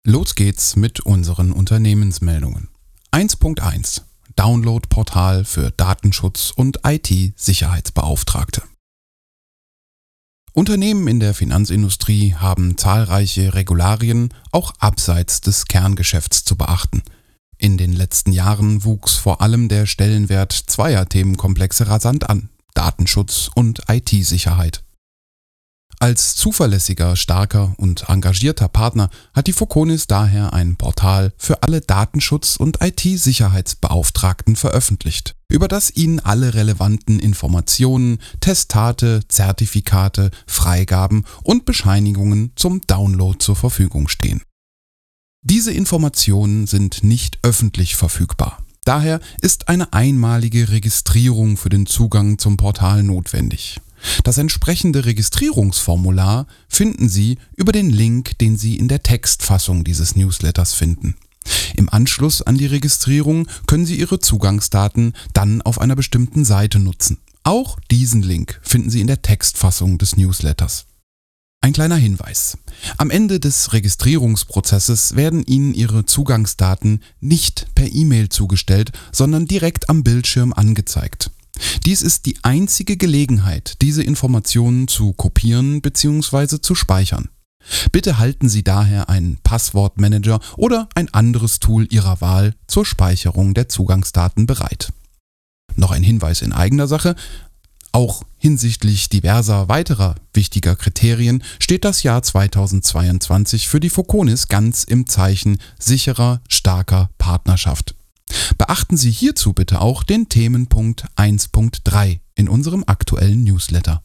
Los geht's mit unseren Unternehmensmeldungen. 1.1 Download-Portal für Datenschutz und IT-Sicherheitsbeauftragte. Unternehmen in der Finanzindustrie haben zahlreiche Regularien, auch abseits des Kerngeschäfts, zu beachten. In den letzten Jahren wuchs vor allem der Stellenwert zweier Themenkomplexe rasant an: Datenschutz und IT-Sicherheit. Als zuverlässiger, starker und engagierter Partner hat die Foconis daher ein Portal für alle Datenschutz- und IT-Sicherheitsbeauftragten veröffentlicht, über das ihnen alle relevanten Informationen, Testate, Zertifikate, Freigaben und Bescheinigungen zum Download zur Verfügung stehen. Diese Informationen sind nicht öffentlich verfügbar. Daher ist eine einmalige Registrierung für den Zugang zum Portal notwendig. Das entsprechende Registrierungsformular finden Sie über den Link, den Sie in der Textfassung dieses Newsletters finden. Im Anschluss an die Registrierung können Sie Ihre Zugangsdaten dann auf einer bestimmten Seite nutzen. Auch diesen Link finden Sie in der Textfassung des Newsletters. Ein kleiner Hinweis: Am Ende des Registrierungsprozesses werden Ihnen Ihre Zugangsdaten nicht per E-Mail zugestellt, sondern direkt am Bildschirm angezeigt. Dies ist die einzige Gelegenheit, diese Informationen zu kopieren bzw. zu speichern. Bitte halten Sie daher einen Passwortmanager oder ein anderes Tool Ihrer Wahl zur Speicherung der Zugangsdaten bereit. Noch ein Hinweis in eigener Sache: Auch hinsichtlich diverser weiterer wichtiger Kriterien steht das Jahr 2022 für die Foconis ganz im Zeichen sicherer, starker Partnerschaft. Beachten Sie hierzu bitte auch den Themenpunkt 1.3 in unserem aktuellen Newsletter.